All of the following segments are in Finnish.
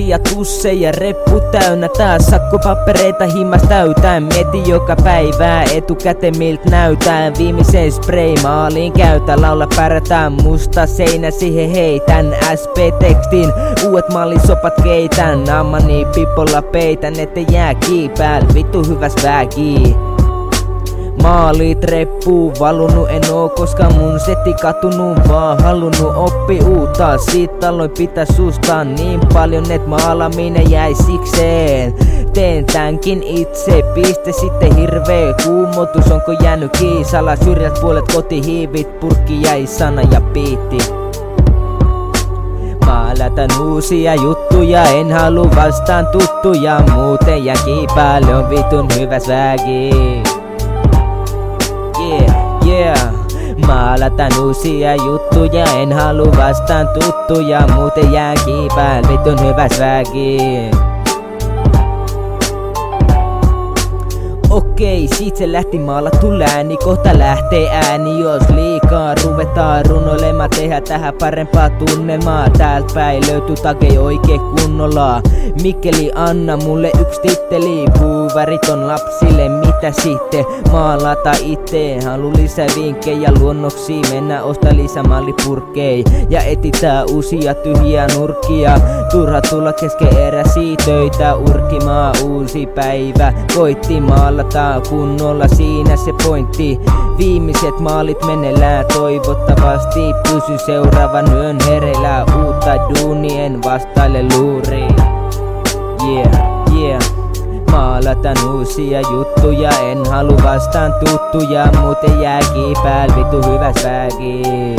uusia tusseja, reppu täynnä taas sakkopapereita himas täytään. Mietin joka päivää etukäteen miltä näytään. Viimeisen spray maaliin käytä, laula pärjätään, musta seinä siihen heitän. SP-tekstin uudet mallisopat keitän, naamani pipolla peitän, ette jää kiipääl, vittu hyväs vägii. Maalit reppuu valunut, en oo koska mun setti katunut, vaan halunnut oppi uutta. Siitä aloin pitää susta niin paljon, et maalaminen jäi sikseen. Teen tämänkin itse, piste sitten hirveä kuumotus. Onko jäänyt kiisala, syrjät puolet kotihiivit, purkki jäi sana ja biitti. Maalatan uusia juttuja, en halu vastaan tuttuja, muuten jää kiipäälle, on vitun hyväs vägi. Yeah. Maalatan uusia juttuja, en halu vastaan tuttuja, muuten jää kiipääl, vitun hyväs vägi. Okei, siitä se lähti maalattu lääni, kohta lähtee ääni. Jos liikaa ruvetaan runoilemaan, tehdä tähän parempaa tunnelmaa. Täältä päin löytyy takei oikein kunnolla. Mikkeli anna mulle yksi titteli, puuvärit on lapsille, mitä sitten? Maalata itse, halu lisää vinkkejä luonnoksia, mennä osta lisää mallipurkkei. Ja etitään uusia tyhjiä nurkkia, turha tulla kesken eräsiä töitä. Urkimaa uusi päivä, koitti maalata kunnolla, siinä se pointti. Viimeiset maalit menellään, toivottavasti pysy seuraavan yön hereillä. Uutta duunien vastaille luuriin. Yeah. Maalatan uusia juttuja, en halu vastaan tuttuja, muuten jää kiipääl, vittu hyväs vägi.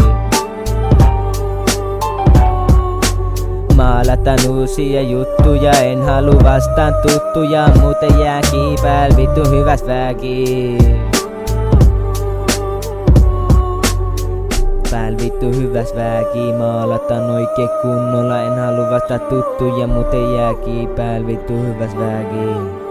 Maalatan uusia juttuja, en halu vastaan tuttuja, muuten jää kiipääl, vittu hyväs vägi. Pääl vittu hyväs vägi, maalatan oikein kunnolla, en halu vastaan tuttuja, muuten jää kiipääl, vittu hyväs vägi.